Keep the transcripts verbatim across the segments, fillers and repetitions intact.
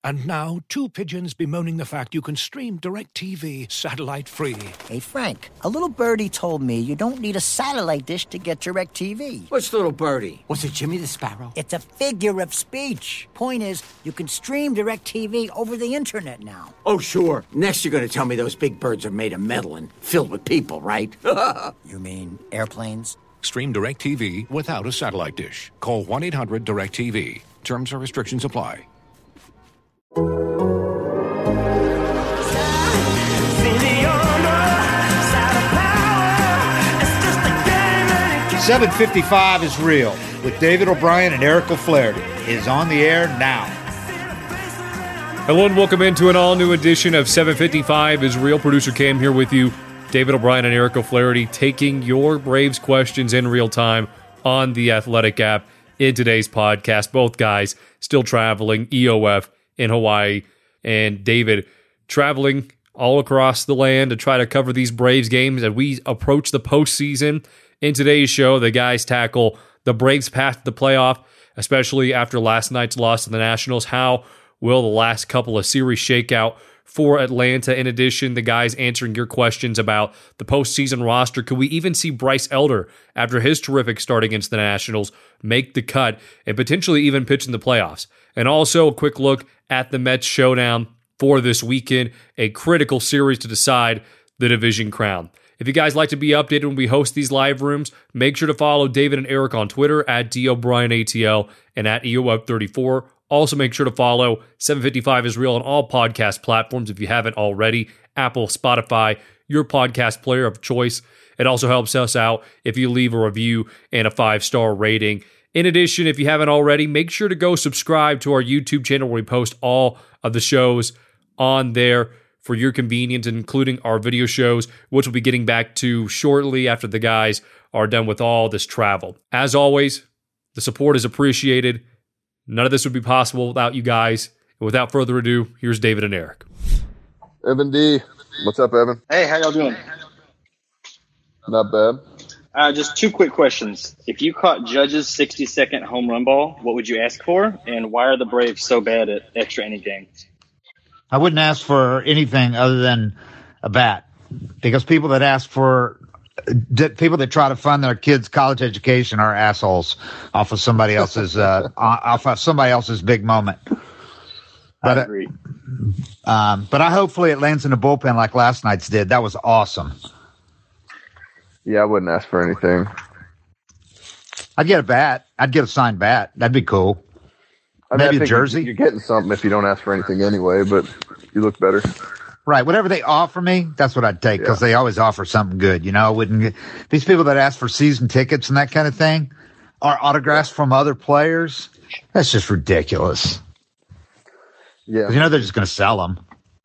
And now, two pigeons bemoaning the fact you can stream DirecTV satellite-free. Hey, Frank, a little birdie told me you don't need a satellite dish to get DirecTV. What's little birdie? Was it Jimmy the Sparrow? It's a figure of speech. Point is, you can stream DirecTV over the internet now. Oh, sure. Next you're going to tell me those big birds are made of metal and filled with people, right? You mean airplanes? Stream DirecTV without a satellite dish. Call one eight hundred direct T V. Terms and restrictions apply. seven fifty-five is real with David O'Brien and Eric O'Flaherty. It is on the air now. Hello and welcome into an all-new edition of seven fifty-five is real. Producer Cam here with you. David O'Brien and Eric O'Flaherty taking your Braves questions in real time on the Athletic app in today's podcast. Both guys still traveling E O F in Hawaii, and David traveling all across the land to try to cover these Braves games as we approach the postseason. In today's show, the guys tackle the Braves' path to the playoff, especially after last night's loss to the Nationals. How will the last couple of series shake out for Atlanta? In addition, the guys answering your questions about the postseason roster. Could we even see Bryce Elder, after his terrific start against the Nationals, make the cut and potentially even pitch in the playoffs? And also a quick look at the Mets showdown for this weekend, a critical series to decide the division crown. If you guys like to be updated when we host these live rooms, make sure to follow David and Eric on Twitter at D O'Brien A T L and at E O F thirty-four. Also, make sure to follow seven fifty-five is real on all podcast platforms if you haven't already. Apple, Spotify, your podcast player of choice. It also helps us out if you leave a review and a five-star rating. In addition, if you haven't already, make sure to go subscribe to our YouTube channel where we post all of the shows on there for your convenience, including our video shows, which we'll be getting back to shortly after the guys are done with all this travel. As always, the support is appreciated. None of this would be possible without you guys. And without further ado, here's David and Eric. Evan D. What's up, Evan? Hey, how y'all doing? Not bad. Uh, just two quick questions. If you caught Judge's sixty-second home run ball, what would you ask for? And why are the Braves so bad at extra inning games? I wouldn't ask for anything other than a bat, because people that ask for people that try to fund their kids' college education are assholes off of somebody else's uh, off of somebody else's big moment. But, I agree. Um, but I hopefully it lands in the bullpen like last night's did. That was awesome. Yeah, I wouldn't ask for anything. I'd get a bat. I'd get a signed bat. That'd be cool. I mean, Maybe I think a jersey. You're getting something if you don't ask for anything anyway, but you look better. Right. Whatever they offer me, that's what I'd take, because yeah. They always offer something good. You know, I wouldn't get these people that ask for season tickets and that kind of thing, or autographs from other players. That's just ridiculous. Yeah. You know, they're just going to sell them.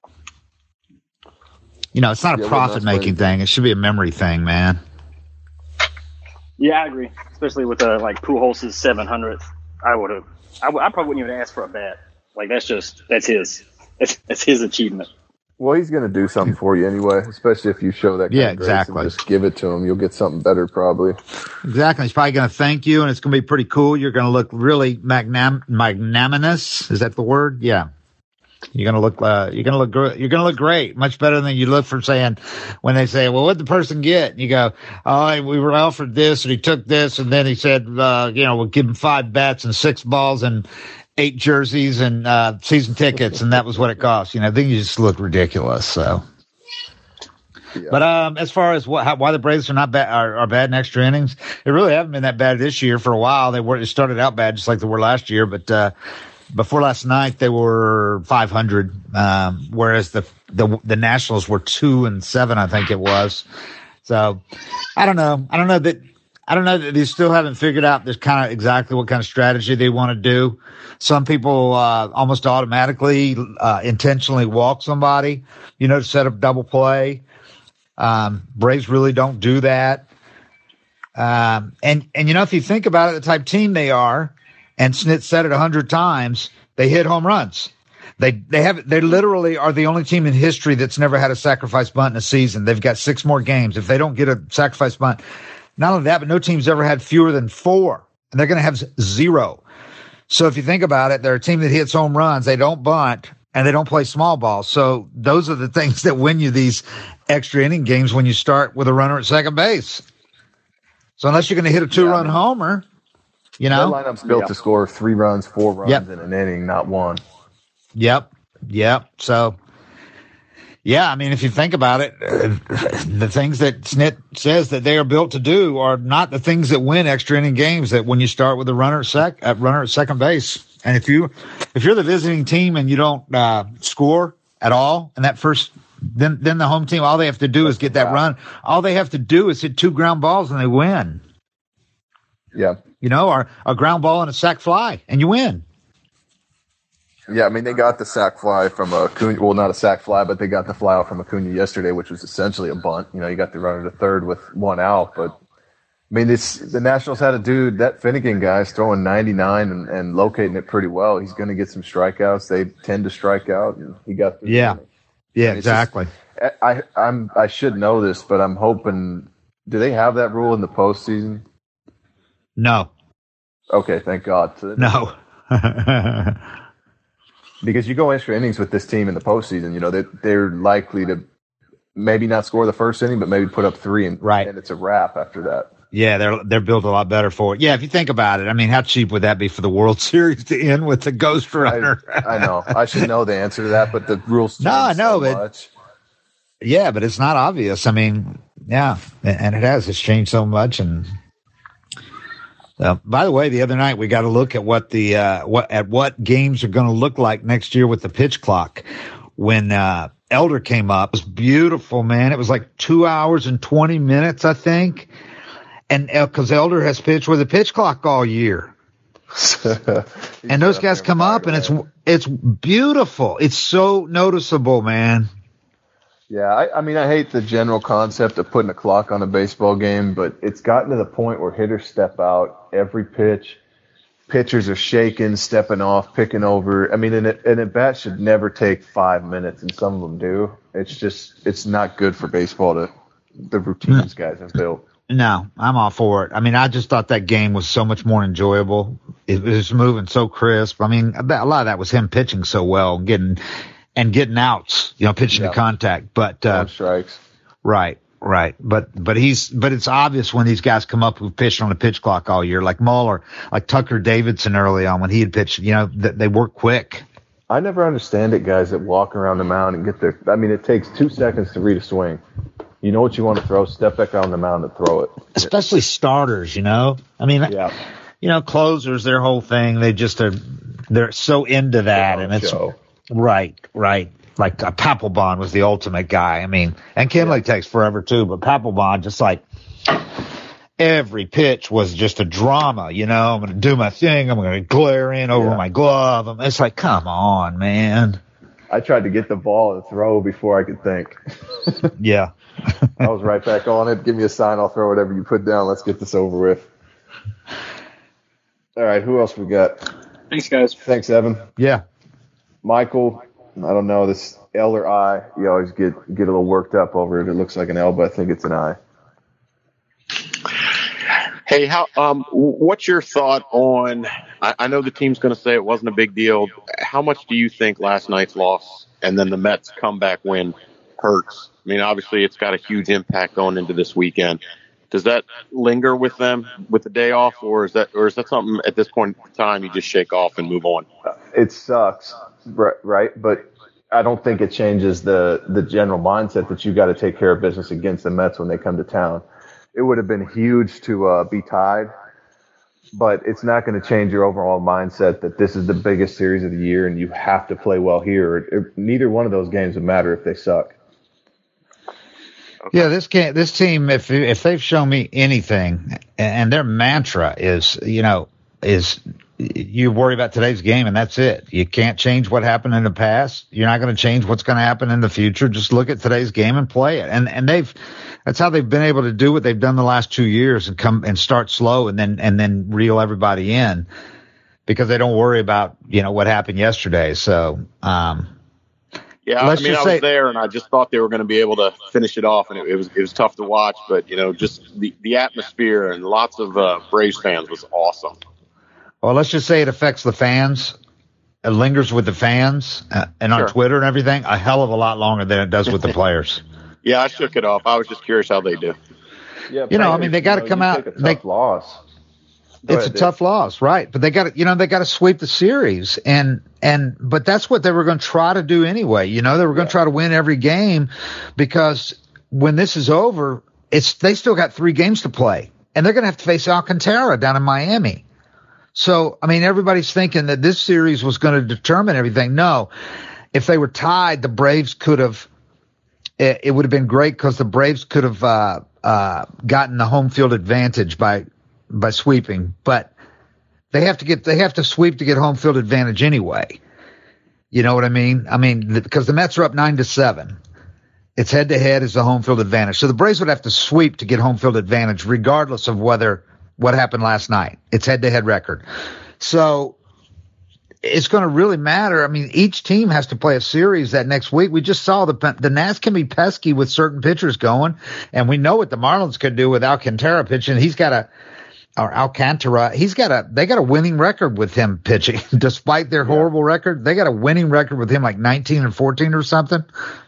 You know, it's not a yeah, profit making thing. It should be a memory thing, man. Yeah, I agree. Especially with uh, like Pujols' seven hundredth. I would have. I, w- I probably wouldn't even ask for a bat. Like, that's just, that's his. That's, that's his achievement. Well, he's going to do something for you anyway, especially if you show that kind yeah, of grace exactly. and just give it to him. You'll get something better probably. Exactly. He's probably going to thank you, and it's going to be pretty cool. You're going to look really magnam- magnanimous. Is that the word? Yeah. You're going to look, uh, you're going to look, gr- you're going to look great. Much better than you look for saying, when they say, well, what'd the person get? And you go, oh, we were offered this and he took this. And then he said, uh, you know, we'll give him five bats and six balls and eight jerseys and, uh, season tickets. And that was what it cost. You know, then you just look ridiculous. So, yeah. But, um, as far as what, how, why the Braves are not bad, are, are bad in extra innings, they really haven't been that bad this year for a while. They were, they started out bad just like they were last year, but, uh, before last night, they were five hundred, um, whereas the, the the Nationals were two and seven, I think it was. So I don't know. I don't know that I don't know that they still haven't figured out this kind of exactly what kind of strategy they want to do. Some people uh, almost automatically uh, intentionally walk somebody, you know, to set up double play. Um, Braves really don't do that. Um, and and you know, if you think about it, the type team they are. And Snit said it a hundred times, they hit home runs. They they have they literally are the only team in history that's never had a sacrifice bunt in a season. They've got six more games. If they don't get a sacrifice bunt, not only that, but no team's ever had fewer than four. And they're going to have zero. So if you think about it, they're a team that hits home runs. They don't bunt and they don't play small ball. So those are the things that win you these extra inning games when you start with a runner at second base. So unless you're going to hit a two run yeah, homer, you know, that lineup's built yeah. to score three runs, four runs yep. in an inning, not one. Yep. Yep. So, yeah, I mean, if you think about it, uh, the things that Snit says that they are built to do are not the things that win extra inning games. That when you start with a runner at sec, at runner at second base, and if you if you're the visiting team and you don't uh, score at all in that first, then then the home team, all they have to do is get that run. All they have to do is hit two ground balls and they win. Yeah, you know, or a ground ball and a sac fly, and you win. Yeah, I mean, they got the sac fly from Acuna. Well, not a sac fly, but they got the fly out from Acuna yesterday, which was essentially a bunt. You know, you got the runner to third with one out. But, I mean, it's, the Nationals had a dude, that Finnegan guy's throwing ninety-nine and, and locating it pretty well. He's going to get some strikeouts. They tend to strike out. And he got through. Yeah, yeah, I mean, exactly. Just, I, I'm, I should know this, but I'm hoping – do they have that rule in the postseason? No. Okay, thank God. So no. Because you go extra innings with this team in the postseason, you know, they, they're likely to maybe not score the first inning, but maybe put up three, and, right. and it's a wrap after that. Yeah, they're they're built a lot better for it. Yeah, if you think about it, I mean, how cheap would that be for the World Series to end with the ghost runner? I, I know. I should know the answer to that, but the rules change no, I know, so but, much. Yeah, but it's not obvious. I mean, yeah, and it has. It's changed so much, and – Uh, by the way, the other night we got to look at what the uh, what at what games are going to look like next year with the pitch clock. When uh, Elder came up, it was beautiful, man. It was like two hours and twenty minutes, I think, and because Elder has pitched with a pitch clock all year, and those guys come up, and it's it's beautiful. It's so noticeable, man. Yeah, I, I mean, I hate the general concept of putting a clock on a baseball game, but it's gotten to the point where hitters step out every pitch. Pitchers are shaking, stepping off, picking over. I mean, an, an at-bat should never take five minutes, and some of them do. It's just, it's not good for baseball to the routines guys have built. No, I'm all for it. I mean, I just thought that game was so much more enjoyable. It was moving so crisp. I mean, a lot of that was him pitching so well, getting – and getting outs, you know, pitching yeah. to contact, but, uh, no strikes. Right, right. But, but he's, but it's obvious when these guys come up who've pitched on the pitch clock all year, like Muller, like Tucker Davidson early on when he had pitched, you know, that they work quick. I never understand it, guys that walk around the mound and get their, I mean, it takes two seconds to read a swing. You know what you want to throw, step back on the mound and throw it. Especially starters, you know? I mean, yeah. you know, closers, their whole thing, they just are, they're so into that. And it's, show. Right, right. Like uh, Papelbon was the ultimate guy. I mean, and Kenley yeah. takes forever too, but Papelbon just like every pitch was just a drama. You know, I'm going to do my thing. I'm going to glare in over yeah. my glove. It's like, come on, man. I tried to get the ball and throw before I could think. yeah. I was right back on it. Give me a sign. I'll throw whatever you put down. Let's get this over with. All right. Who else we got? Thanks, guys. Thanks, Evan. Yeah. Michael, I don't know, this L or I, you always get, get a little worked up over it. It looks like an L, but I think it's an I. Hey, how? Um, what's your thought on, I, I know the team's going to say it wasn't a big deal. How much do you think last night's loss and then the Mets comeback win hurts? I mean, obviously it's got a huge impact going into this weekend. Does that linger with them with the day off, or is that, or is that something at this point in time you just shake off and move on? It sucks. Right, but I don't think it changes the the general mindset that you got to take care of business against the Mets when they come to town. It would have been huge to uh, be tied, but it's not going to change your overall mindset that this is the biggest series of the year and you have to play well here. It, it, neither one of those games would matter if they suck. Okay. Yeah, this can this team, if if they've shown me anything, and their mantra is, you know, is. You worry about today's game, and that's it. You can't change what happened in the past. You're not going to change what's going to happen in the future. Just look at today's game and play it. And and they've that's how they've been able to do what they've done the last two years and come and start slow and then and then reel everybody in because they don't worry about, you know, what happened yesterday. So um, yeah, I mean, I was there, and I just thought they were going to be able to finish it off, and it, it was it was tough to watch. But you know, just the the atmosphere and lots of uh, Braves fans was awesome. Well, let's just say it affects the fans. It lingers with the fans uh, and on Sure. Twitter and everything a hell of a lot longer than it does with the players. Yeah, I shook it off. I was just curious how they do. Yeah, You know, I players, mean, they got to know, come you out. take a tough They, loss. Go it's ahead, a Dave. tough loss, right? But they got to, you know, they got to sweep the series, and and but that's what they were going to try to do anyway. You know, they were going to Yeah. try to win every game because when this is over, it's they still got three games to play, and they're going to have to face Alcantara down in Miami. So, I mean, everybody's thinking that this series was going to determine everything. No, if they were tied, the Braves could have. It, it would have been great because the Braves could have uh, uh, gotten the home field advantage by by sweeping, but they have to get they have to sweep to get home field advantage anyway. You know what I mean? I mean, because the, the Mets are up nine to seven. It's head to head is the home field advantage. So the Braves would have to sweep to get home field advantage, regardless of whether what happened last night. It's head to head record. So it's going to really matter. I mean, each team has to play a series that next week. We just saw the the Nats can be pesky with certain pitchers going, and we know what the Marlins could do with Alcantara pitching. He's got a or Alcantara. He's got a they got a winning record with him pitching, despite their horrible record. They got a winning record with him, like nineteen and fourteen or something.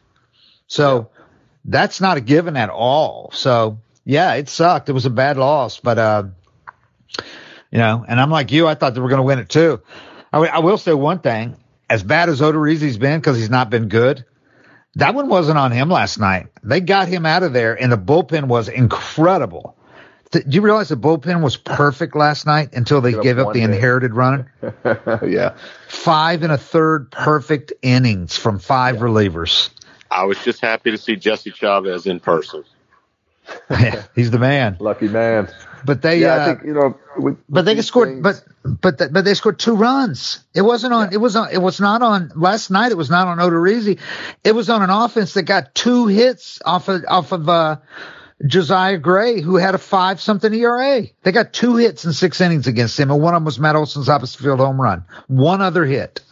So that's not a given at all. So yeah, it sucked. It was a bad loss, but uh, you know, and I'm like you. I thought they were going to win it too. I, w- I will say one thing: as bad as Odorizzi's been, because he's not been good, that one wasn't on him last night. They got him out of there, and the bullpen was incredible. Th- Do you realize the bullpen was perfect last night until they Give up gave up one the hit. inherited running? Yeah. Five and a third perfect innings from five relievers. I was just happy to see Jesse Chavez in person. Yeah, he's the man. Lucky man. But they, Yeah, uh, I think, you know, with, but with they these scored, things- but but th- but they scored two runs. It wasn't on. It was on. It was not on last night. It was not on Odorizzi. It was on an offense that got two hits off of off of uh, Josiah Gray, who had a five something E R A. They got two hits in six innings against him, and one of them was Matt Olson's opposite field home run. One other hit.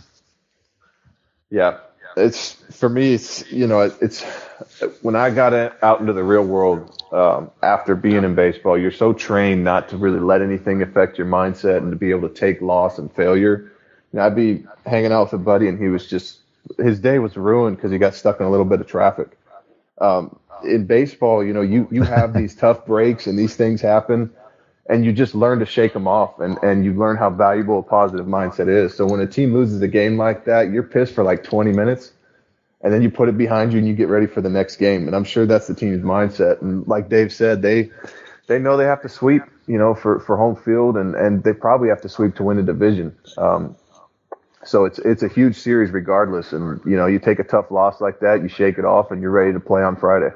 Yeah, it's for me. It's you know, it's when I got in, out into the real world um, after being in baseball. You're so trained not to really let anything affect your mindset and to be able to take loss and failure. And I'd be hanging out with a buddy, and he was just his day was ruined because he got stuck in a little bit of traffic. Um, in baseball, you know, you you have these tough breaks and these things happen. And you just learn to shake them off, and, and you learn how valuable a positive mindset is. So when a team loses a game like that, you're pissed for like twenty minutes, and then you put it behind you and you get ready for the next game. And I'm sure that's the team's mindset. And like Dave said, they they know they have to sweep, you know, for, for home field, and, and they probably have to sweep to win the division. Um, so it's it's a huge series regardless. And, you know, you take a tough loss like that, you shake it off, and you're ready to play on Friday.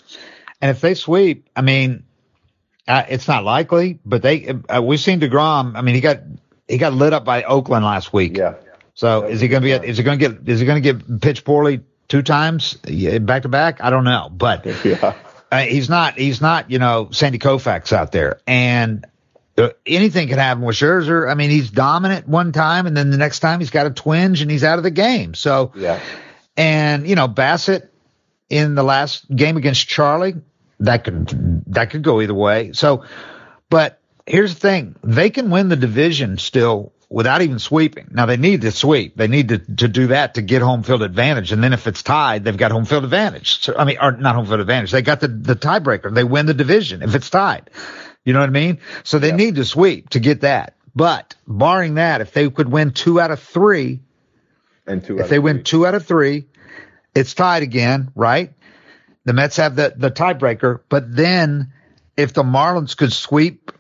And if they sweep, I mean, Uh, it's not likely, but they uh, we've seen DeGrom. I mean, he got he got lit up by Oakland last week. Yeah. So is he going to be? Is he going to get? Is he going to get pitched poorly two times back to back? I don't know, but Yeah. uh, he's not. He's not. You know, Sandy Koufax out there, and uh, anything can happen with Scherzer. I mean, he's dominant one time, and then the next time he's got a twinge and he's out of the game. So Yeah. and you know, Bassett in the last game against Charlie. That could that could go either way. So, but here's the thing: they can win the division still without even sweeping. Now they need to sweep; they need to to do that to get home field advantage. And then if it's tied, they've got home field advantage. So I mean, or not home field advantage. They got the the tiebreaker. They win the division if it's tied. You know what I mean? So they Yeah. need to sweep to get that. But barring that, if they could win two out of three, And two. if out they of win three. two out of three, it's tied again, right? The Mets have the, the tiebreaker, but then if the Marlins could sweep,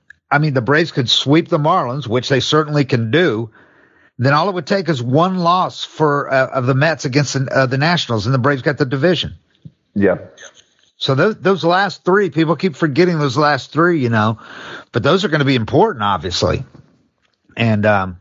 I mean, the Braves could sweep the Marlins, which they certainly can do, then all it would take is one loss for uh, of the Mets against the, uh, the Nationals, and the Braves got the division. Yeah. So those, those last three, people keep forgetting those last three, you know, but those are going to be important, obviously. And, um,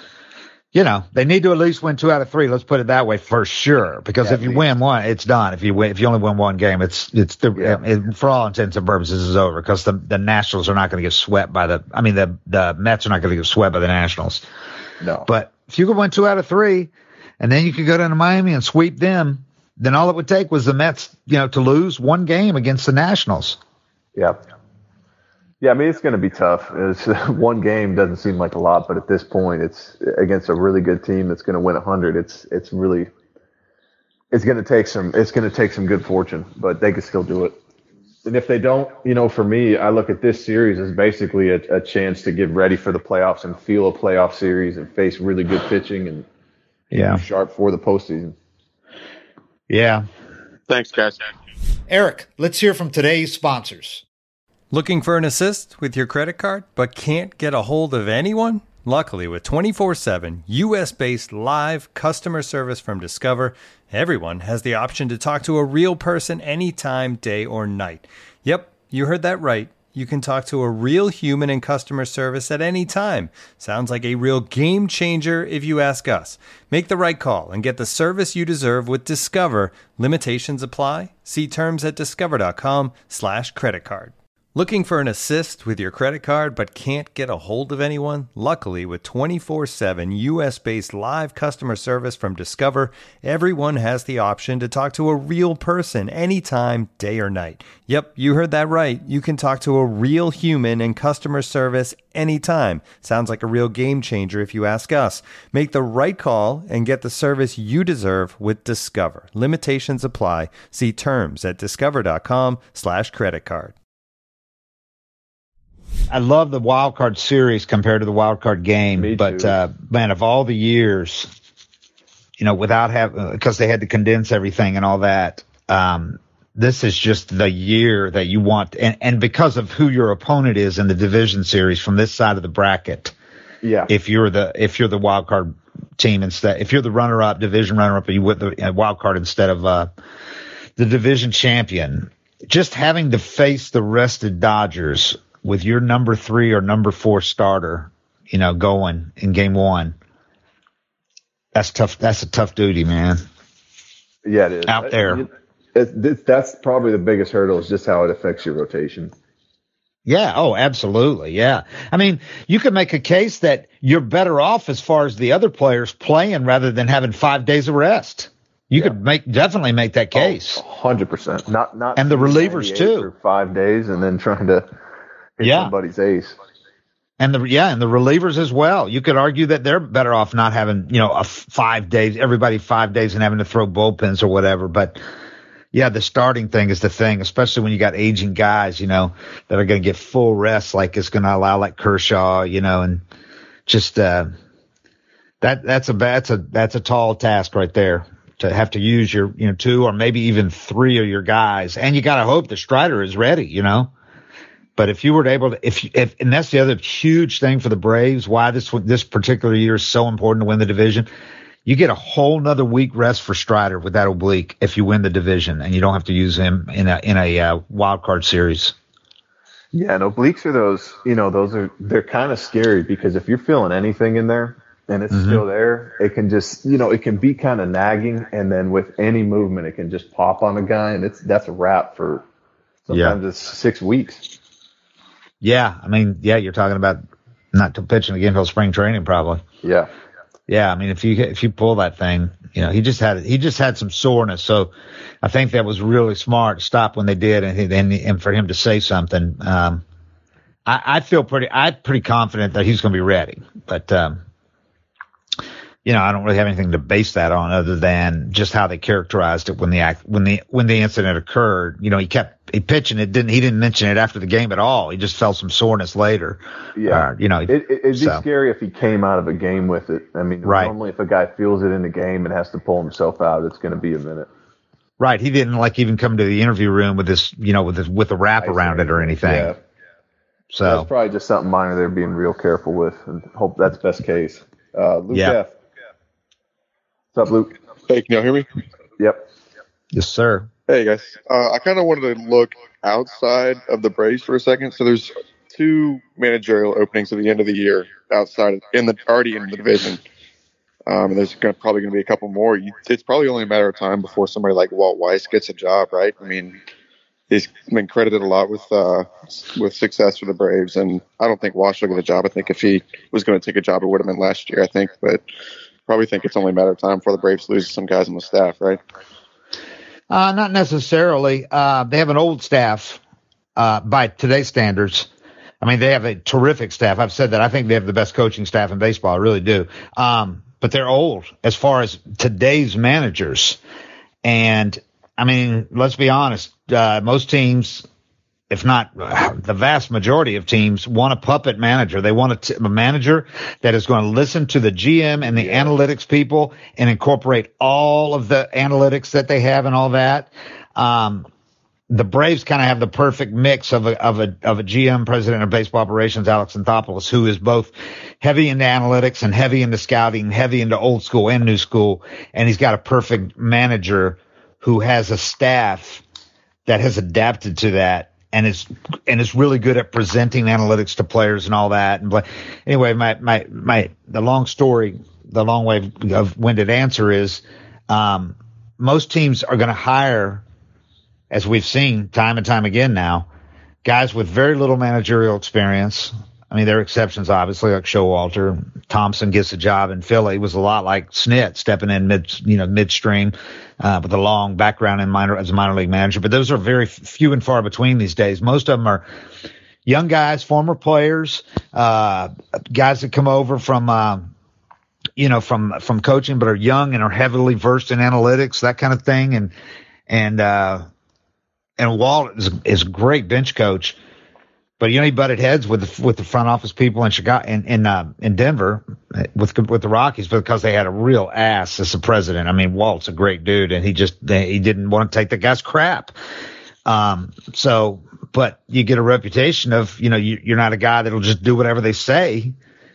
you know, they need to at least win two out of three. Let's put it that way for sure. Because Yeah, if you at win one, it's done. If you win, if you only win one game, it's it's the Yeah. it, for all intents and purposes is over. Because the the Nationals are not going to get swept by the. I mean, the the Mets are not going to get swept by the Nationals. No. But if you could win two out of three, and then you could go down to Miami and sweep them, then all it would take was the Mets, you know, to lose one game against the Nationals. Yeah. Yeah, I mean, it's going to be tough. It's, one game doesn't seem like a lot, but at this point, it's against a really good team that's going to win one hundred. It's it's really it's going to take some it's going to take some good fortune, but they can still do it. And if they don't, you know, for me, I look at this series as basically a, a chance to get ready for the playoffs and feel a playoff series and face really good pitching and yeah, be sharp for the postseason. Yeah. Thanks, guys. Eric, let's hear from today's sponsors. Looking for an assist with your credit card but can't get a hold of anyone? Luckily, with twenty-four seven U S-based live customer service from Discover, everyone has the option to talk to a real person anytime, day or night. Yep, you heard that right. You can talk to a real human in customer service at any time. Sounds like a real game changer if you ask us. Make the right call and get the service you deserve with Discover. Limitations apply. See terms at discover.com slash credit card. Looking for an assist with your credit card but can't get a hold of anyone? Luckily, with twenty-four seven U S-based live customer service from Discover, everyone has the option to talk to a real person anytime, day or night. Yep, you heard that right. You can talk to a real human in customer service anytime. Sounds like a real game changer if you ask us. Make the right call and get the service you deserve with Discover. Limitations apply. See terms at discover.com slash credit card. I love the wild card series compared to the wild card game, Me but too. uh, man, of all the years, you know, without having because they had to condense everything and all that, um, this is just the year that you want, and, and because of who your opponent is in the division series from this side of the bracket. Yeah. If you're the if you're the wild card team instead, if you're the runner up, division runner up, you with the uh, wild card instead of uh, the division champion, just having to face the rested Dodgers with your number three or number four starter, you know, going in game one, that's tough. That's a tough duty, man. Yeah, it is. Out there. It, it, it, that's probably the biggest hurdle is just how it affects your rotation. Yeah. Oh, absolutely. Yeah. I mean, you could make a case that you're better off as far as the other players playing rather than having five days of rest. You yeah. could make definitely make that case. Oh, one hundred percent. Not, not, and the relievers too. For five days and then trying to hit yeah. somebody's ace. And the yeah, and the relievers as well. You could argue that they're better off not having, you know, a f- five days, everybody five days and having to throw bullpens or whatever. But yeah, the starting thing is the thing, especially when you got aging guys, you know, that are going to get full rest, like it's going to allow like Kershaw, you know, and just uh, that that's a that's a that's a tall task right there to have to use your, you know, two or maybe even three of your guys, and you got to hope the Strider is ready, you know. But if you were able to, if, if, and that's the other huge thing for the Braves, why this, this particular year is so important to win the division. You get a whole nother week rest for Strider with that oblique if you win the division and you don't have to use him in a, in a uh, wild card series. Yeah, and obliques are those, you know, those are, they're kind of scary because if you're feeling anything in there and it's mm-hmm. still there, it can just, you know, it can be kind of nagging. And then with any movement, it can just pop on a guy and it's, that's a wrap for sometimes yeah. it's six weeks. Yeah, I mean, yeah, you're talking about not pitching again until spring training, probably. Yeah, yeah. I mean, if you if you pull that thing, you know, he just had he just had some soreness, so I think that was really smart. Stop when they did, and and, and for him to say something, um, I, I feel pretty I'm pretty confident that he's going to be ready, but um, you know, I don't really have anything to base that on other than just how they characterized it when the act when the when the incident occurred. You know, he kept he pitching it didn't he didn't mention it after the game at all. He just felt some soreness later. Yeah, uh, you know, it, it, it'd so. be scary if he came out of a game with it. I mean, right. normally if a guy feels it in the game and has to pull himself out, it's going to be a minute. Right. He didn't like even come to the interview room with this, you know, with this, with a wrap around it or anything. Yeah. So that's probably just something minor they're being real careful with, and hope that's best case. Uh, Luke yeah. F. What's up, Luke? Hey, can y'all hear me? Yep. Yes, sir. Hey, guys. Uh, I kind of wanted to look outside of the Braves for a second. So there's two managerial openings at the end of the year outside of, in the already in the division. Um, and there's gonna, probably going to be a couple more. You, it's probably only a matter of time before somebody like Walt Weiss gets a job, right? I mean, he's been credited a lot with uh, with success for the Braves, and I don't think Wash will get a job. I think if he was going to take a job, it would have been last year, I think. But probably think it's only a matter of time before the Braves lose some guys on the staff, right? Uh, not necessarily. Uh, they have an old staff uh, by today's standards. I mean, they have a terrific staff. I've said that. I think they have the best coaching staff in baseball. I really do. Um, but they're old as far as today's managers. And, I mean, let's be honest. Uh, most teams, if not uh, the vast majority of teams, want a puppet manager. They want a, t- a manager that is going to listen to the G M and the yeah. analytics people and incorporate all of the analytics that they have and all that. Um, the Braves kind of have the perfect mix of a, of a, of a G M, president of baseball operations, Alex Anthopoulos, who is both heavy into analytics and heavy into scouting, heavy into old school and new school. And he's got a perfect manager who has a staff that has adapted to that and is, and is really good at presenting analytics to players and all that. And anyway, my, my, my, the long story, the long way of winded answer is, um, most teams are going to hire, as we've seen time and time again now, guys with very little managerial experience. I mean, there are exceptions, obviously, like Showalter. Thompson gets a job in Philly. It was a lot like Snit stepping in mid, you know, midstream, uh, with a long background in minor as a minor league manager. But those are very few and far between these days. Most of them are young guys, former players, uh, guys that come over from, uh, you know, from from coaching, but are young and are heavily versed in analytics, that kind of thing. And and uh, and Walt is, is a great bench coach. But you know, he butted heads with the, with the front office people in Chicago, in in, uh, in Denver, with with the Rockies, because they had a real ass as the president. I mean, Walt's a great dude, and he just he didn't want to take the guy's crap. Um, so, but you get a reputation of, you know, you, you're not a guy that'll just do whatever they say,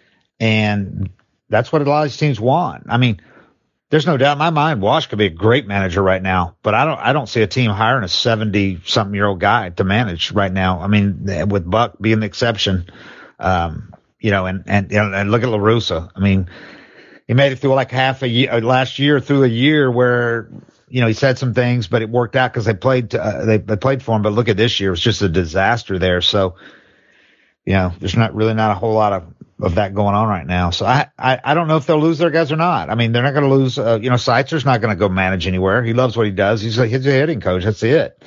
and that's what a lot of these teams want. I mean, there's no doubt in my mind Wash could be a great manager right now, but I don't I don't see a team hiring a seventy-something-year-old guy to manage right now. I mean, with Buck being the exception, um, you know, and, and, and look at La Russa. I mean, he made it through like half a year, last year through a year where, you know, he said some things, but it worked out because they played uh, they, they played for him. But look at this year. It was just a disaster there. So, you know, there's not really not a whole lot of of that going on right now. So I, I, I don't know if they'll lose their guys or not. I mean, they're not going to lose, uh, you know, Seitzer's not going to go manage anywhere. He loves what he does. He's a, he's a hitting coach. That's it.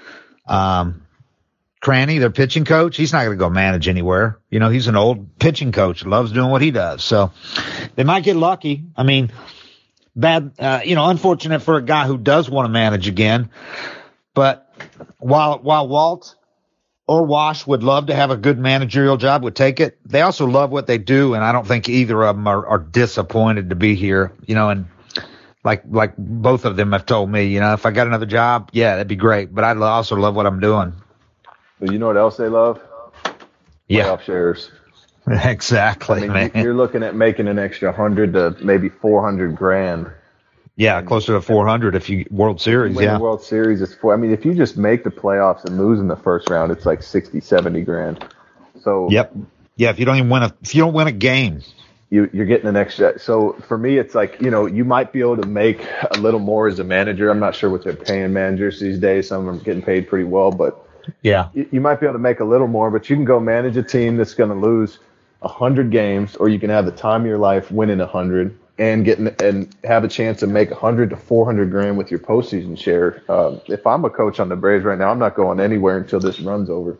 Um, Cranny, their pitching coach, he's not going to go manage anywhere. You know, he's an old pitching coach, loves doing what he does. So they might get lucky. I mean, bad, uh, you know, unfortunate for a guy who does want to manage again. But while, while Walt or Wash would love to have a good managerial job, would take it, they also love what they do, and I don't think either of them are, are disappointed to be here. You know, and like like both of them have told me, you know, if I got another job, yeah, that'd be great, but I also love what I'm doing. But you know what else they love? Yeah. Playoff shares. Exactly, I mean, man. You're looking at making an extra hundred to maybe four hundred grand. Yeah, closer to four hundred if you World Series, win yeah. The World Series is four. I mean, if you just make the playoffs and lose in the first round, it's like sixty, seventy grand. So Yep. Yeah, if you don't even win a if you don't win a game, you you're getting an extra. So for me, it's like, you know, you might be able to make a little more as a manager. I'm not sure what they're paying managers these days. Some of them are getting paid pretty well, but yeah, you, you might be able to make a little more. But you can go manage a team that's going to lose a hundred games, or you can have the time of your life winning a hundred. And getting and have a chance to make a hundred to four hundred grand with your postseason share. Um, if I'm a coach on the Braves right now, I'm not going anywhere until this runs over.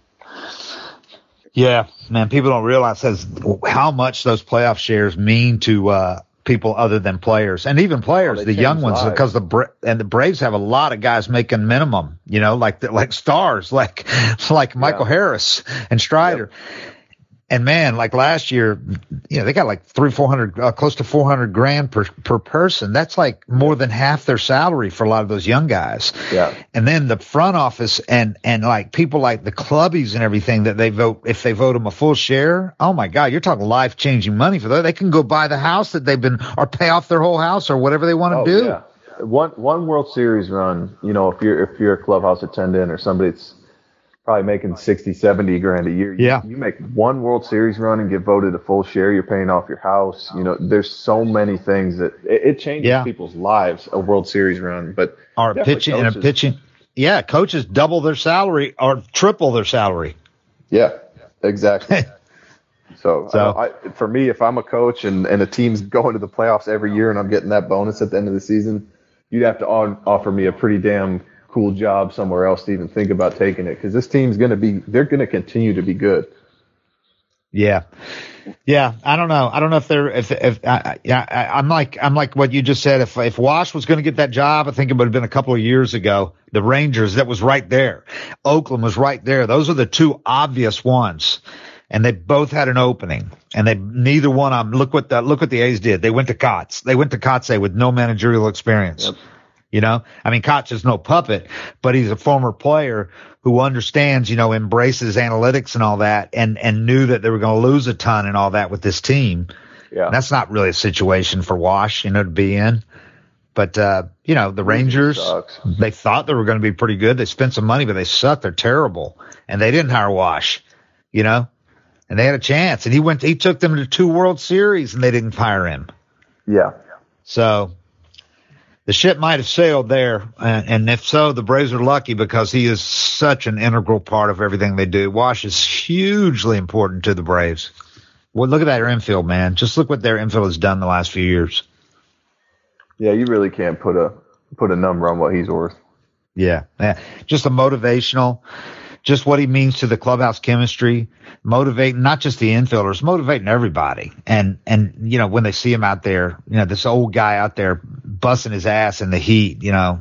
Yeah, man, people don't realize as, how much those playoff shares mean to uh, people other than players, and even players, oh, the young ones, lives. because the Bra- and the Braves have a lot of guys making minimum. You know, like the, like stars, like like Michael yeah. Harris and Strider. Yep. And man, like last year, you know, they got like three, four hundred, uh, close to four hundred grand per per person. That's like more than half their salary for a lot of those young guys. Yeah. And then the front office and and like people like the clubbies and everything that they vote, if they vote them a full share, oh my God, you're talking life changing money for that. They can go buy the house that they've been, or pay off their whole house or whatever they want to oh, do. Yeah. One one World Series run, you know, if you're if you're a clubhouse attendant or somebody that's probably making sixty, seventy grand a year. You, yeah. You make one World Series run and get voted a full share. You're paying off your house. You know, there's so many things that it, it changes yeah. people's lives, a World Series run. But or pitching and a pitching. Yeah. Coaches double their salary or triple their salary. Yeah, exactly. so, so I, I, for me, if I'm a coach and, and a team's going to the playoffs every year and I'm getting that bonus at the end of the season, you'd have to on, offer me a pretty damn cool job somewhere else to even think about taking it, because this team's going to be, they're going to continue to be good. Yeah. Yeah, I don't know. I don't know if they're if if I, I, I'm like I'm like what you just said. If if Wash was going to get that job, I think it would have been a couple of years ago. The Rangers, that was right there. Oakland was right there. Those are the two obvious ones, and they both had an opening. And they neither one of them. Look what the look what the A's did. They went to Kotz. They went to Kotze with no managerial experience. Yep. You know, I mean, Kotz is no puppet, but he's a former player who understands, you know, embraces analytics and all that, and, and knew that they were going to lose a ton and all that with this team. Yeah. And that's not really a situation for Wash, you know, to be in. But, uh, you know, the Rangers, they thought they were going to be pretty good. They spent some money, but they suck. They're terrible. And they didn't hire Wash, you know, and they had a chance. And he went, he took them to two World Series and they didn't hire him. Yeah. So the ship might have sailed there, and, and if so, the Braves are lucky because he is such an integral part of everything they do. Wash is hugely important to the Braves. Well, look at that infield, man. Just look what their infield has done the last few years. Yeah, you really can't put a put a number on what he's worth. Yeah, yeah. Just a motivational, just what he means to the clubhouse chemistry, motivating not just the infielders, motivating everybody. And, and, you know, when they see him out there, you know, this old guy out there busting his ass in the heat, you know,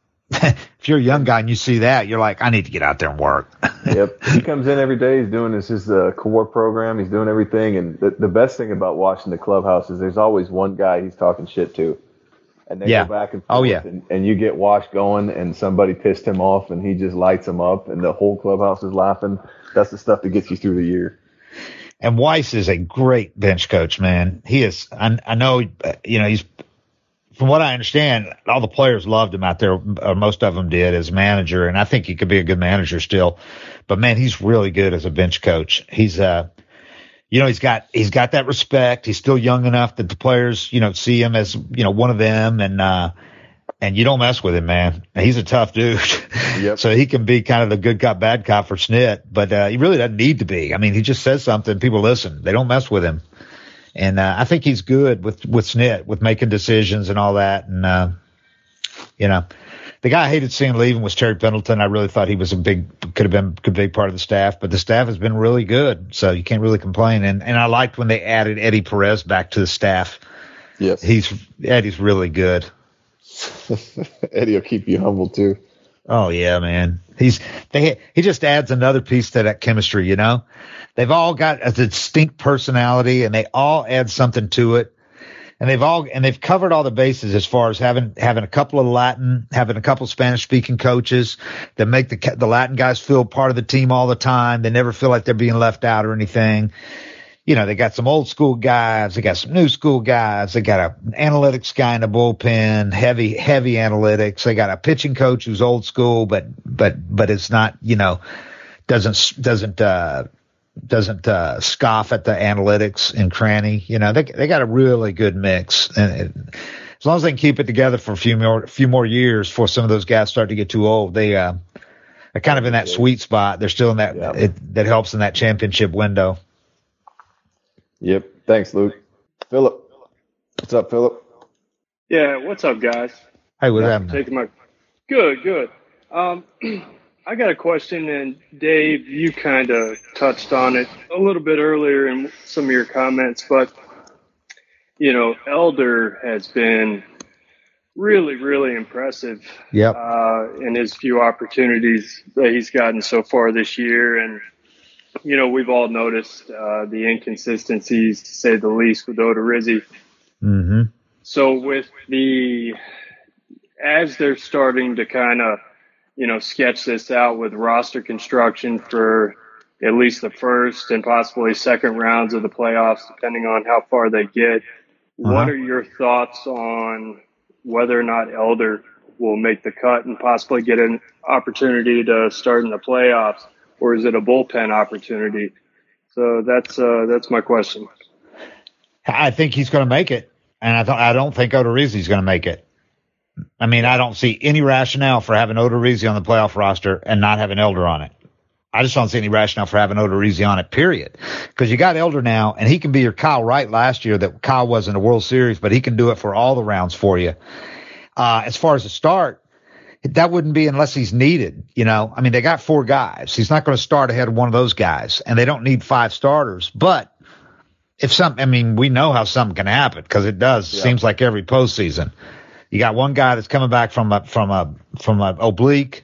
if you're a young guy and you see that, you're like, I need to get out there and work. Yep. He comes in every day. He's doing this, his uh, core program. He's doing everything. And the, the best thing about watching the clubhouse is there's always one guy he's talking shit to. And they yeah. go back and forth, oh, yeah. and, and you get Wash going, and somebody pissed him off, and he just lights him up, and the whole clubhouse is laughing. That's the stuff that gets you through the year. And Weiss is a great bench coach, man. He is. I, I know, you know, he's. From what I understand, all the players loved him out there, or most of them did, as manager, and I think he could be a good manager still. But man, he's really good as a bench coach. He's uh. You know, he's got, he's got that respect. He's still young enough that the players, you know, see him as, you know, one of them. And, uh, and you don't mess with him, man. He's a tough dude. Yep. So he can be kind of the good cop, bad cop for Snit, but, uh, he really doesn't need to be. I mean, he just says something, people listen. They don't mess with him. And, uh, I think he's good with, with Snit, with making decisions and all that. And, uh, you know, the guy I hated seeing leaving was Terry Pendleton. I really thought he was a big, could have been a big part of the staff, but the staff has been really good, so you can't really complain. And and I liked when they added Eddie Perez back to the staff. Yes, he's Eddie's really good. Eddie will keep you humble too. Oh yeah, man. He's they he just adds another piece to that chemistry. You know, they've all got a distinct personality, and they all add something to it. And they've all and they've covered all the bases as far as having having a couple of Latin, having a couple Spanish speaking coaches that make the the Latin guys feel part of the team all the time. They never feel like they're being left out or anything. You know, they got some old school guys, they got some new school guys, they got an analytics guy in the bullpen, heavy heavy analytics. They got a pitching coach who's old school, but but but it's not, you know, doesn't doesn't uh doesn't uh, scoff at the analytics and Cranny. You know, they they got a really good mix. And it, as long as they can keep it together for a few more a few more years before some of those guys start to get too old, they uh, are kind of in that sweet spot. They're still in that yeah. it, that helps in that championship window. Yep. Thanks, Luke. Philip. What's up, Philip? Yeah, what's up, guys? Hey, what's happening? Taking my good, good. Um, I got a question, and Dave, you kind of touched on it a little bit earlier in some of your comments, but, you know, Elder has been really, really impressive yep. uh, in his few opportunities that he's gotten so far this year. And, you know, we've all noticed uh, the inconsistencies, to say the least, with Odorizzi. Mm-hmm. So with the – as they're starting to kind of – you know, sketch this out with roster construction for at least the first and possibly second rounds of the playoffs, depending on how far they get. Uh-huh. What are your thoughts on whether or not Elder will make the cut and possibly get an opportunity to start in the playoffs, or is it a bullpen opportunity? So that's uh, that's my question. I think he's going to make it, and I, th- I don't think Odorizzi's going to make it. I mean, I don't see any rationale for having Odorizzi on the playoff roster and not having Elder on it. I just don't see any rationale for having Odorizzi on it, period. Because you got Elder now, and he can be your Kyle Wright last year that Kyle was in the World Series, but he can do it for all the rounds for you. Uh, as far as the start, that wouldn't be unless he's needed. You know, I mean, they got four guys. He's not going to start ahead of one of those guys, and they don't need five starters. But if some, I mean, we know how something can happen because it does. Yeah. Seems like every postseason. You got one guy that's coming back from a from a from a oblique.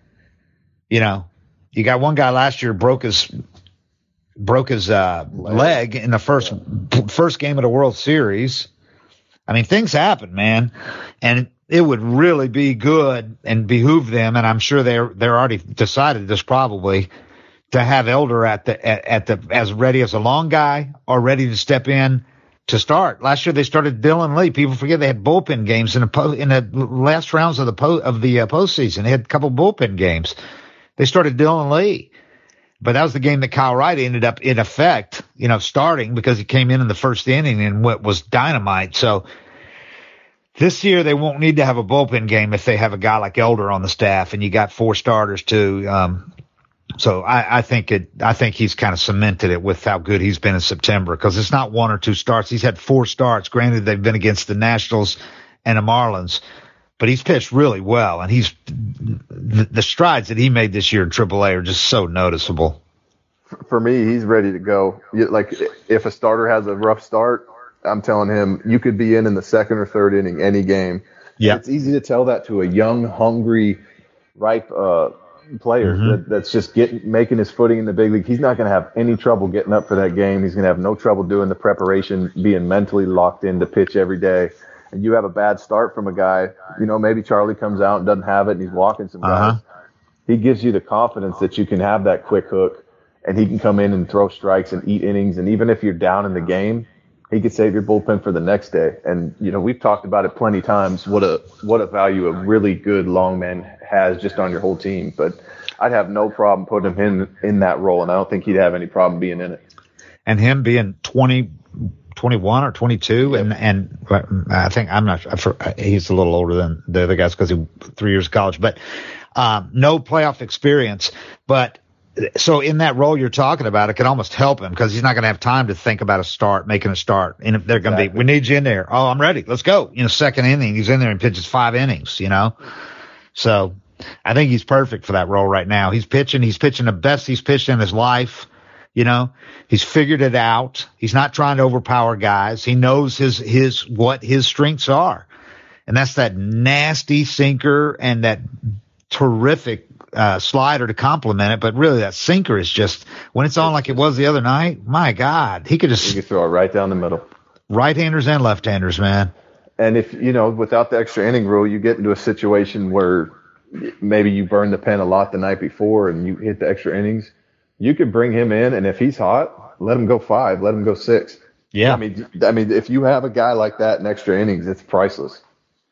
You know, you got one guy last year broke his broke his uh, leg in the first yeah. first game of the World Series. I mean, things happen, man, and it would really be good and behoove them, and I'm sure they're they're already decided this probably, to have Elder at the at, at the as ready as a long guy or ready to step in to start. Last year they started Dylan Lee. People forget they had bullpen games in the po- in the last rounds of the po- of the uh, postseason. They had a couple bullpen games. They started Dylan Lee, but that was the game that Kyle Wright ended up in effect, you know, starting because he came in in the first inning and what was dynamite. So this year they won't need to have a bullpen game if they have a guy like Elder on the staff, and you got four starters too. Um, So I, I think it. I think he's kind of cemented it with how good he's been in September, because it's not one or two starts. He's had four starts. Granted, they've been against the Nationals and the Marlins, but he's pitched really well, and he's the, the strides that he made this year in triple A are just so noticeable. For me, he's ready to go. Like if a starter has a rough start, I'm telling him you could be in in the second or third inning any game. Yeah, it's easy to tell that to a young, hungry, ripe uh, player mm-hmm. that, that's just getting making his footing in the big league. He's not going to have any trouble getting up for that game. He's going to have no trouble doing the preparation, being mentally locked in to pitch every day. And you have a bad start from a guy, you know, maybe Charlie comes out and doesn't have it and he's walking some guys. Uh-huh. He gives you the confidence that you can have that quick hook and he can come in and throw strikes and eat innings. And even if you're down in the game, he could save your bullpen for the next day. And, you know, we've talked about it plenty of times, what a what a value a really good long man has just on your whole team. But I'd have no problem putting him in, in that role, and I don't think he'd have any problem being in it. And him being twenty, twenty-one or twenty-two, yep. and, and I think I'm not sure, he's a little older than the other guys because he three years of college, but um, no playoff experience. But so in that role you're talking about, it could almost help him because he's not going to have time to think about a start, making a start. And if they're going to exactly. be, we need you in there. Oh, I'm ready. Let's go. You know, second inning, he's in there and pitches five innings, you know. So I think he's perfect for that role right now. He's pitching. He's pitching the best he's pitched in his life. You know, he's figured it out. He's not trying to overpower guys. He knows his, his, what his strengths are. And that's that nasty sinker and that terrific Uh, slider to complement it, but really that sinker is just, when it's on like it was the other night, my God, he could just he could throw it right down the middle. Right-handers and left-handers, man. And if, you know, without the extra inning rule, you get into a situation where maybe you burn the pen a lot the night before and you hit the extra innings, you could bring him in, and if he's hot, let him go five, let him go six. Yeah. I mean, I mean, if you have a guy like that in extra innings, it's priceless.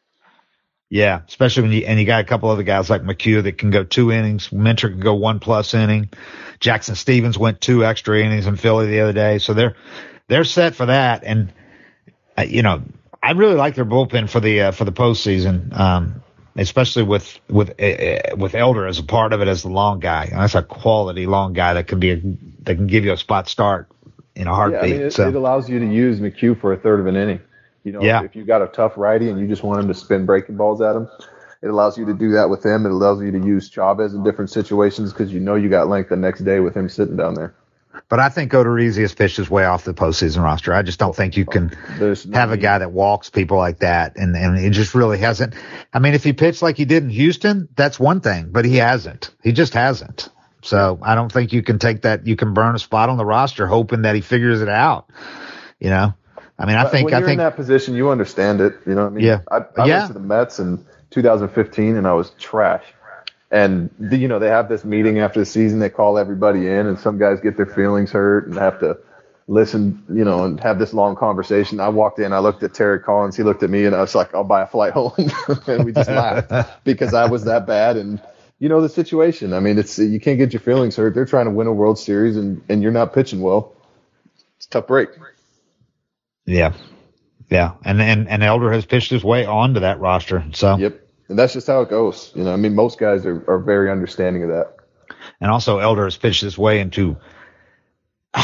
Yeah, especially when you and you got a couple other guys like McHugh that can go two innings. Mentor can go one plus inning. Jackson Stevens went two extra innings in Philly the other day, so they're they're set for that. And uh, you know, I really like their bullpen for the uh, for the postseason, um, especially with with uh, with Elder as a part of it as the long guy. And that's a quality long guy that can be a, that can give you a spot start in a heartbeat. Yeah, I mean, it, so. it allows you to use McHugh for a third of an inning. You know, yeah. if you got a tough righty and you just want him to spin breaking balls at him, it allows you to do that with him. It allows you to use Chavez in different situations because you know you got length the next day with him sitting down there. But I think Odorizzi has pitched his way off the postseason roster. I just don't think you can There's have no a guy that walks people like that, and, and he just really hasn't. I mean, if he pitched like he did in Houston, that's one thing, but he hasn't. He just hasn't. So I don't think you can take that. You can burn a spot on the roster hoping that he figures it out, you know. I mean, I but think when I you're think in that position, you understand it. You know what I mean? Yeah. I, I yeah. went to the Mets in two thousand fifteen, and I was trash. And the, you know, they have this meeting after the season. They call everybody in, and some guys get their feelings hurt and have to listen, you know, and have this long conversation. I walked in, I looked at Terry Collins, he looked at me, and I was like, "I'll buy a flight home," and we just laughed because I was that bad. And you know the situation. I mean, it's you can't get your feelings hurt. They're trying to win a World Series, and and you're not pitching well. It's a tough break. Yeah, yeah, and and and Elder has pitched his way onto that roster. So yep, and that's just how it goes. You know, I mean, most guys are, are very understanding of that. And also, Elder has pitched his way into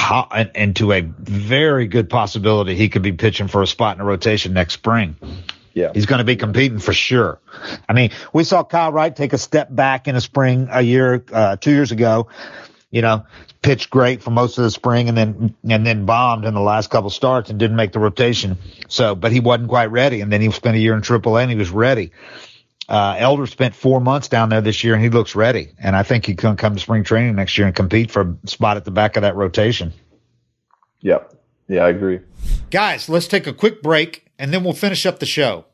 into a very good possibility he could be pitching for a spot in the rotation next spring. Yeah. He's going to be competing for sure. I mean, we saw Kyle Wright take a step back in the spring a year, uh, two years ago. You know, pitched great for most of the spring and then and then bombed in the last couple starts and didn't make the rotation. So, but he wasn't quite ready. And then he spent a year in triple A and he was ready. Uh, Elder spent four months down there this year and he looks ready. And I think he can come to spring training next year and compete for a spot at the back of that rotation. Yep. Yeah, I agree. Guys, let's take a quick break and then we'll finish up the show.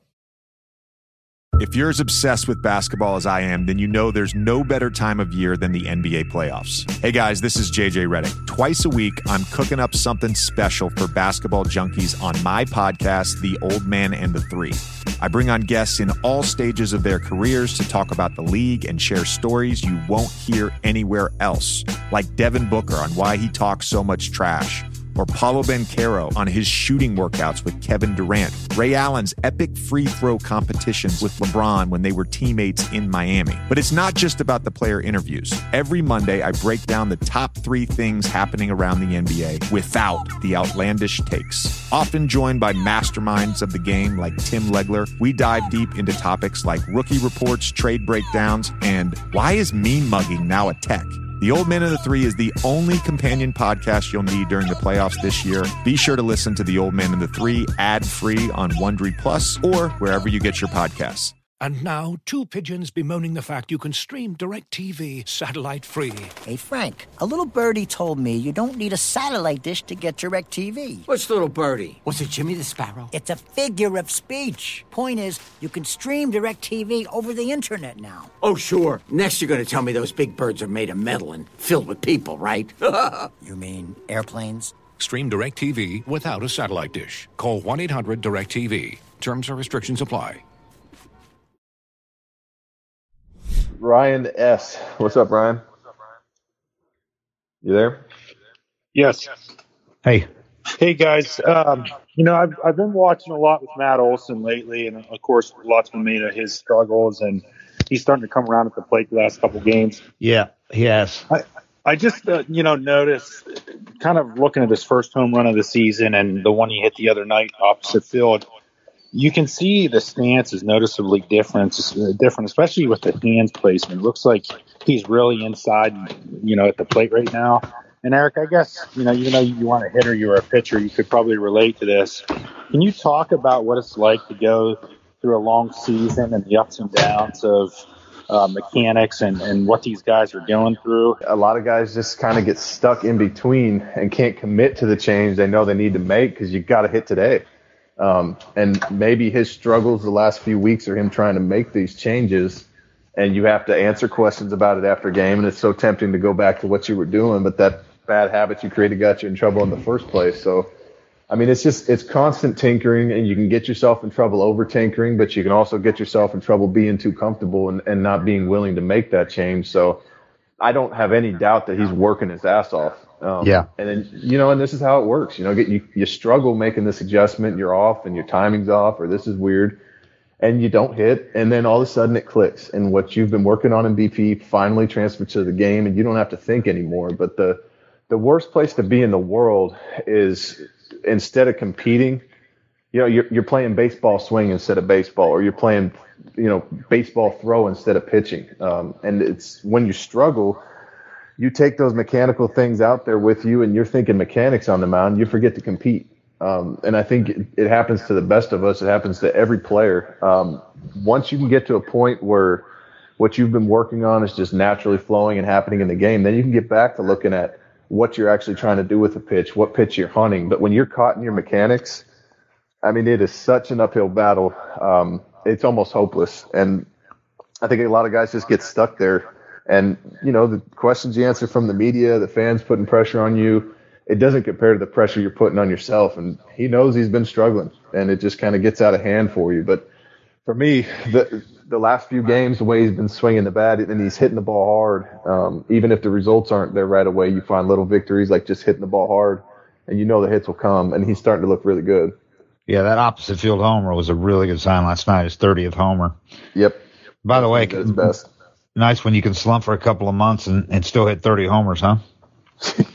If you're as obsessed with basketball as I am, then you know there's no better time of year than the N B A playoffs. Hey guys, this is J J Redick. Twice a week, I'm cooking up something special for basketball junkies on my podcast, The Old Man and the Three. I bring on guests in all stages of their careers to talk about the league and share stories you won't hear anywhere else, like Devin Booker on why he talks so much trash, or Paolo Banchero on his shooting workouts with Kevin Durant, Ray Allen's epic free throw competitions with LeBron when they were teammates in Miami. But it's not just about the player interviews. Every Monday, I break down the top three things happening around the N B A without the outlandish takes. Often joined by masterminds of the game like Tim Legler, we dive deep into topics like rookie reports, trade breakdowns, and why is mean mugging now a tech? The Old Man and the Three is the only companion podcast you'll need during the playoffs this year. Be sure to listen to The Old Man and the Three ad-free on Wondery Plus or wherever you get your podcasts. And now, two pigeons bemoaning the fact you can stream DirecTV satellite-free. Hey, Frank, a little birdie told me you don't need a satellite dish to get DirecTV. What's little birdie? Was it Jimmy the Sparrow? It's a figure of speech. Point is, you can stream DirecTV over the internet now. Oh, sure. Next you're going to tell me those big birds are made of metal and filled with people, right? You mean airplanes? Stream DirecTV without a satellite dish. Call one eight hundred direct T V. Terms and restrictions apply. Ryan S. What's up, Ryan? You there? Yes. Hey. Hey, guys. Um, you know, I've I've been watching a lot with Matt Olson lately, and of course, lots been made of his struggles, and he's starting to come around at the plate the last couple games. Yeah, he has. I, I just, uh, you know, noticed, kind of looking at his first home run of the season and the one he hit the other night opposite field, you can see the stance is noticeably different, different, especially with the hands placement. It looks like he's really inside, you know, at the plate right now. And Eric, I guess, you know, even though you want a hitter, you're a pitcher, you could probably relate to this. Can you talk about what it's like to go through a long season and the ups and downs of uh, mechanics and, and what these guys are going through? A lot of guys just kind of get stuck in between and can't commit to the change they know they need to make because you got to hit today. Um, and maybe his struggles the last few weeks are him trying to make these changes, and you have to answer questions about it after game, and it's so tempting to go back to what you were doing, but that bad habit you created got you in trouble in the first place. So, I mean, it's just it's constant tinkering, and you can get yourself in trouble over tinkering, but you can also get yourself in trouble being too comfortable and, and not being willing to make that change. So I don't have any doubt that he's working his ass off. Um, yeah. And then, you know, and this is how it works. You know, get you, you struggle making this adjustment, you're off and your timing's off, or this is weird, and you don't hit. And then all of a sudden it clicks. And what you've been working on in B P finally transferred to the game, and you don't have to think anymore. But the, the worst place to be in the world is instead of competing, you know, you're, you're playing baseball swing instead of baseball, or you're playing, you know, baseball throw instead of pitching. Um, and it's when you struggle, you take those mechanical things out there with you and you're thinking mechanics on the mound, you forget to compete. Um, and I think it, it happens to the best of us. It happens to every player. Um, once you can get to a point where what you've been working on is just naturally flowing and happening in the game, then you can get back to looking at what you're actually trying to do with the pitch, what pitch you're hunting. But when you're caught in your mechanics, I mean, it is such an uphill battle. Um, it's almost hopeless. And I think a lot of guys just get stuck there. And, you know, the questions you answer from the media, the fans putting pressure on you, it doesn't compare to the pressure you're putting on yourself. And he knows he's been struggling, and it just kind of gets out of hand for you. But for me, the the last few games, the way he's been swinging the bat, and he's hitting the ball hard, um, even if the results aren't there right away, you find little victories like just hitting the ball hard, and you know the hits will come, and he's starting to look really good. Yeah, that opposite field homer was a really good sign last night, his thirtieth homer. Yep. By the way, at his best. Nice when you can slump for a couple of months and, and still hit thirty homers, huh? Yeah.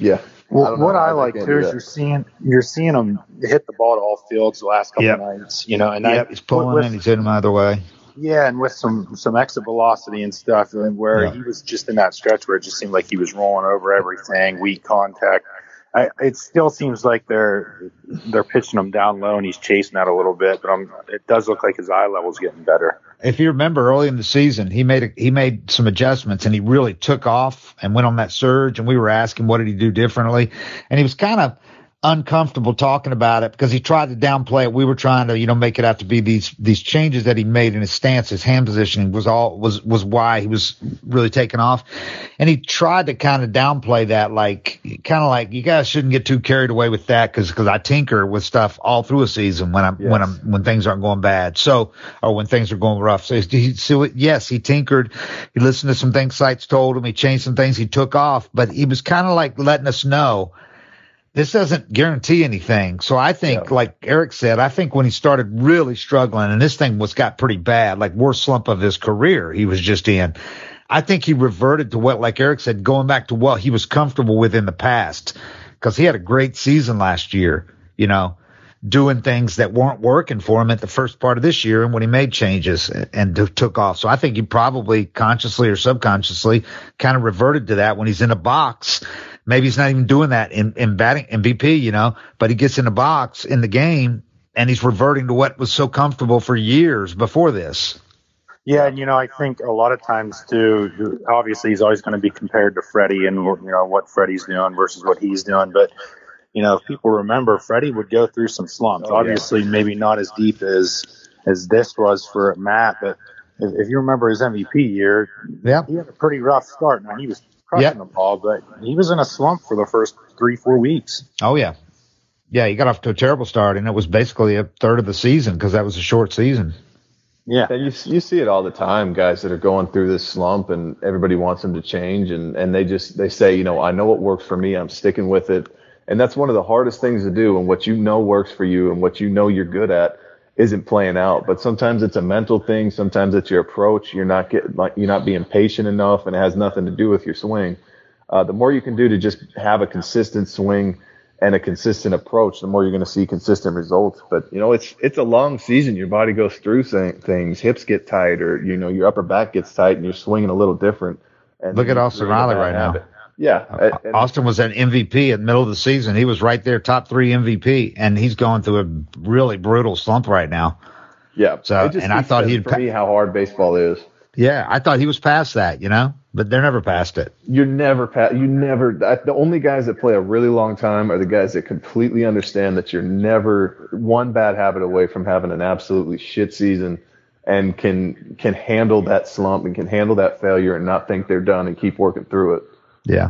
Well, what I like too is you're seeing you're seeing him hit the ball to all fields the last couple Yep. of nights, you know, and Yep, I, he's pulling with, and he's hitting him either way. Yeah, and with some some exit velocity and stuff, and where Yeah. he was just in that stretch where it just seemed like he was rolling over everything, weak contact. I, it still seems like they're they're pitching him down low and he's chasing that a little bit, but I'm, it does look like his eye level's getting better. If you remember early in the season, he made a, he made some adjustments and he really took off and went on that surge. And we were asking, what did he do differently? And he was kind of uncomfortable talking about it because he tried to downplay it. We were trying to, you know, make it out to be these these changes that he made in his stance, his hand positioning was all was was why he was really taking off. And he tried to kind of downplay that, like kind of like you guys shouldn't get too carried away with that because because I tinker with stuff all through a season when I'm Yes. when I'm when things aren't going bad. So or when things are going rough. So he so yes, he tinkered. He listened to some things sites told him. He changed some things. He took off, but he was kind of like letting us know. This doesn't guarantee anything. So I think, Yeah. like Eric said, I think when he started really struggling and this thing was got pretty bad, like worst slump of his career he was just in, I think he reverted to what, like Eric said, going back to what he was comfortable with in the past because he had a great season last year, you know, doing things that weren't working for him at the first part of this year and when he made changes and t- took off. So I think he probably consciously or subconsciously kind of reverted to that when he's in a box. Maybe he's not even doing that in, in batting M V P, you know, but he gets in the box in the game and he's reverting to what was so comfortable for years before this. Yeah, and you know, I think a lot of times too, obviously he's always going to be compared to Freddie and you know what Freddie's doing versus what he's doing. But you know, if people remember, Freddie would go through some slumps. Oh, obviously, yeah. maybe not as deep as as this was for Matt, but if, if you remember his M V P year, Yeah. he had a pretty rough start. Now he was crushing Yep. the ball, but he was in a slump for the first three, four weeks. Oh, yeah. Yeah, he got off to a terrible start, and it was basically a third of the season because that was a short season. Yeah. And you you see it all the time, guys that are going through this slump, and everybody wants them to change, and and they just they say, you know, I know what works for me, I'm sticking with it, and that's one of the hardest things to do. And what you know works for you, and what you know you're good at, isn't playing out. But sometimes it's a mental thing, sometimes it's your approach. You're not getting like you're not being patient enough, and it has nothing to do with your swing. Uh, the more you can do to just have a consistent swing and a consistent approach, the more you're going to see consistent results. But, you know, it's it's a long season. Your body goes through things. Hips get tight, or, you know, your upper back gets tight and you're swinging a little different. And Look at Austin Riley right now. habit. Yeah. Uh, and- Austin was an M V P in the middle of the season. He was right there, top three M V P, and he's going through a really brutal slump right now. yeah. So, It just and I keeps thought saying he'd for pa- me how hard baseball is. Yeah, I thought he was past that, you know, but they're never past it. You're never pa- you never the only guys that play a really long time are the guys that completely understand that you're never one bad habit away from having an absolutely shit season, and can can handle that slump and can handle that failure and not think they're done and keep working through it. Yeah.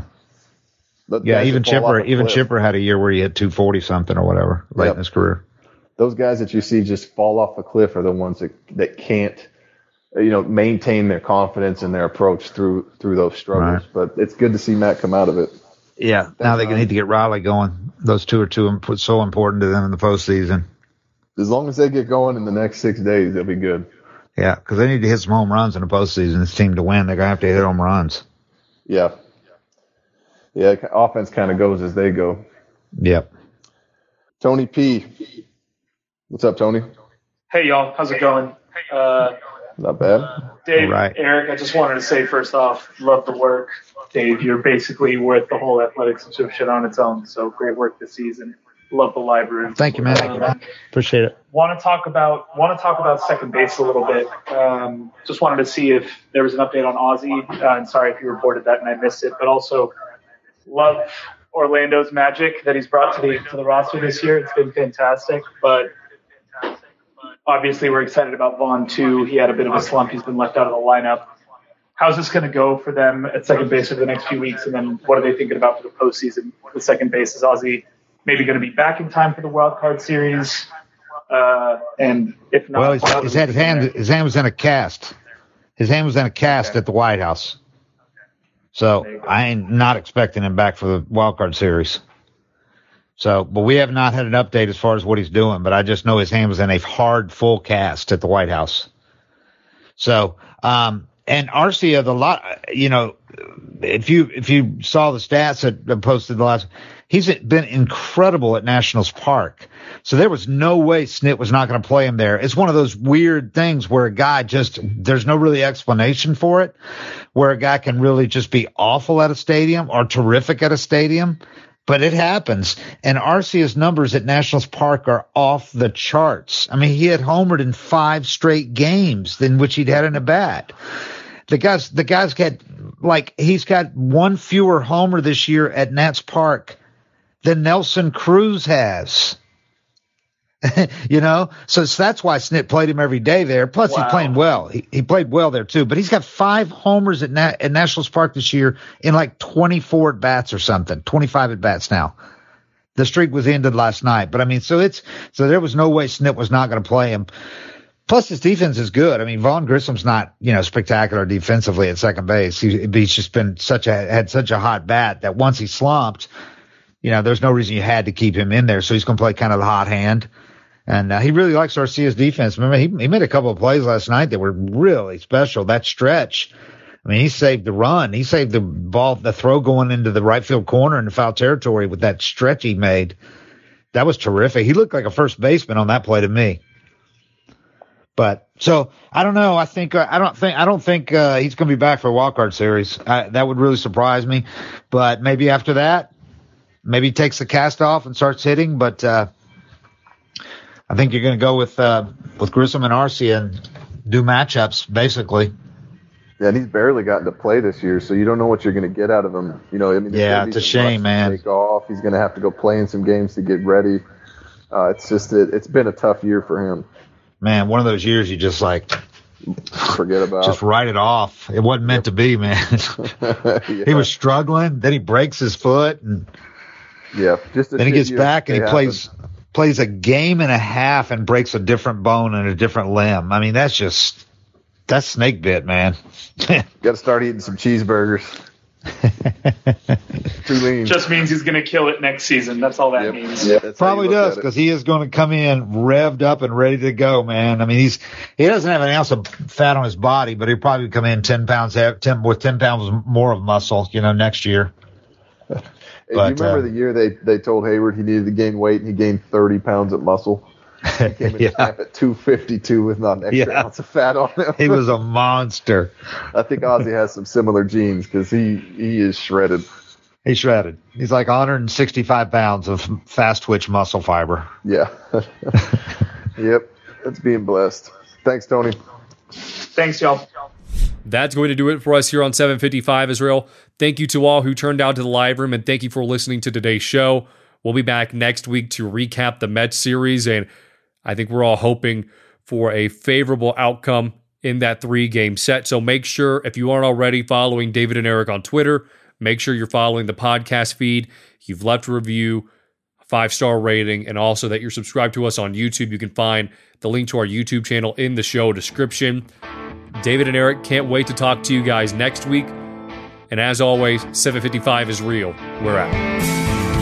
The Yeah, guys even that fall off Chipper, a even cliff, Chipper had a year where he hit two forty something or whatever late Yep. in his career. Those guys that you see just fall off a cliff are the ones that that can't, you know, maintain their confidence and their approach through through those struggles. Right. But it's good to see Matt come out of it. Yeah, now they need to get Riley going. Those two are too imp- so important to them in the postseason. As long as they get going in the next six days, they'll be good. Yeah, because they need to hit some home runs in the postseason. This team to win, they're gonna have to hit home runs. Yeah. Yeah, offense kind of goes as they go. Yep. Tony P. What's up, Tony? Hey, y'all. How's it going? Uh, Not bad. Dave, All right. Eric, I just wanted to say first off, love the work. Dave, you're basically worth the whole athletic subscription on its own. So great work this season. Love the library. Thank you, man. Um, Appreciate it. want to talk about want to talk about second base a little bit. Um, just wanted to see if there was an update on Ozzie. Uh, and sorry if you reported that and I missed it. But also, love Orlando's magic that he's brought to the to the roster this year. It's been fantastic. But obviously, we're excited about Vaughn too. He had a bit of a slump. He's been left out of the lineup. How's this going to go for them at second base over the next few weeks? And then what are they thinking about for the postseason? The second base is Ozzie maybe going to be back in time for the wild card series. Uh, and if not, Well, his, his, had his hand his hand was in a cast. His hand was in a cast Okay. at the White House. So I ain't not expecting him back for the wild card series. So, but we have not had an update as far as what he's doing. But I just know his hand was in a hard full cast at the White House. So, um, and Arcia, the lot, you know, if you if you saw the stats that I posted the last, he's been incredible at Nationals Park. So there was no way Snit was not going to play him there. It's one of those weird things where a guy just, there's no really explanation for it, where a guy can really just be awful at a stadium or terrific at a stadium. But it happens. And Arcia's numbers at Nationals Park are off the charts. I mean, he had homered in five straight games in which he'd had an at bat. The guy's, the guy's got, like, he's got one fewer homer this year at Nats Park than Nelson Cruz has. You know, so, so that's why Snit played him every day there. Plus, wow. he played well. He, he played well there too. But he's got five homers at, Na- at Nationals Park this year in like twenty-four at bats or something. twenty-five at bats now. The streak was ended last night. But I mean, so it's so there was no way Snit was not going to play him. Plus, his defense is good. I mean, Vaughn Grissom's not, you know, spectacular defensively at second base. He, he's just been such a had such a hot bat that once he slumped, you know, there's no reason you had to keep him in there. So he's going to play kind of the hot hand. And uh, he really likes Arcia's defense. Remember, he, he made a couple of plays last night that were really special. That stretch, I mean, he saved the run. He saved the ball, the throw going into the right field corner in the foul territory with that stretch he made. That was terrific. He looked like a first baseman on that play to me. But so I don't know. I think uh, I don't think I don't think uh, he's going to be back for a wild card series. I, that would really surprise me. But maybe after that, maybe he takes the cast off and starts hitting. But uh, I think you're going to go with uh, with Grissom and Arcia and do matchups, basically. Yeah, and he's barely gotten to play this year, so you don't know what you're going to get out of him. You know, I mean, yeah, it's a shame, man. Take off. He's going to have to go play in some games to get ready. Uh, it's just it, it's been a tough year for him. Man, one of those years you just like forget about. Just write it off. It wasn't meant yep. to be, man. yeah. He was struggling. Then he breaks his foot, and yeah, just then he gets back and he happen. plays. plays a game and a half and breaks a different bone and a different limb. I mean, that's just, that's snake bit, man. Got to start eating some cheeseburgers. Too lean. Just means he's going to kill it next season. That's all that yep. means. Yeah, probably does, because he is going to come in revved up and ready to go, man. I mean, he's, he doesn't have an ounce of fat on his body, but he'll probably come in ten pounds, ten, with ten pounds more of muscle, you know, next year. Hey, but, do you remember uh, the year they, they told Hayward he needed to gain weight and he gained thirty pounds of muscle? He came in yeah. camp at two fifty-two with not an extra yeah. ounce of fat on him. He was a monster. I think Ozzy has some similar genes because he, he is shredded. He's shredded. He's like one hundred sixty-five pounds of fast twitch muscle fiber. Yeah. Yep. That's being blessed. Thanks, Tony. Thanks, y'all. That's going to do it for us here on seven fifty-five Israel. Thank you to all who turned out to the live room, and thank you for listening to today's show. We'll be back next week to recap the Mets series, and I think we're all hoping for a favorable outcome in that three-game set. So make sure, if you aren't already following David and Eric on Twitter, make sure you're following the podcast feed. You've left a review, a five-star rating, and also that you're subscribed to us on YouTube. You can find the link to our YouTube channel in the show description. David and Eric can't wait to talk to you guys next week. And as always, seven fifty-five is real. We're out.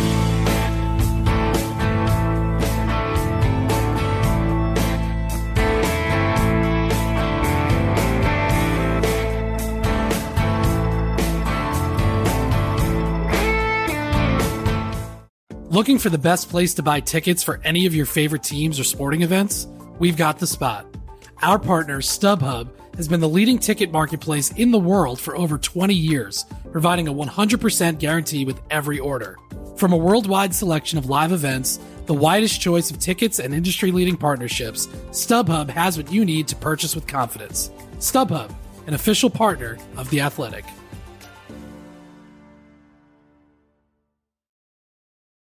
Looking for the best place to buy tickets for any of your favorite teams or sporting events? We've got the spot. Our partner, StubHub, has been the leading ticket marketplace in the world for over twenty years, providing a one hundred percent guarantee with every order. From a worldwide selection of live events, the widest choice of tickets, and industry-leading partnerships, StubHub has what you need to purchase with confidence. StubHub, an official partner of The Athletic.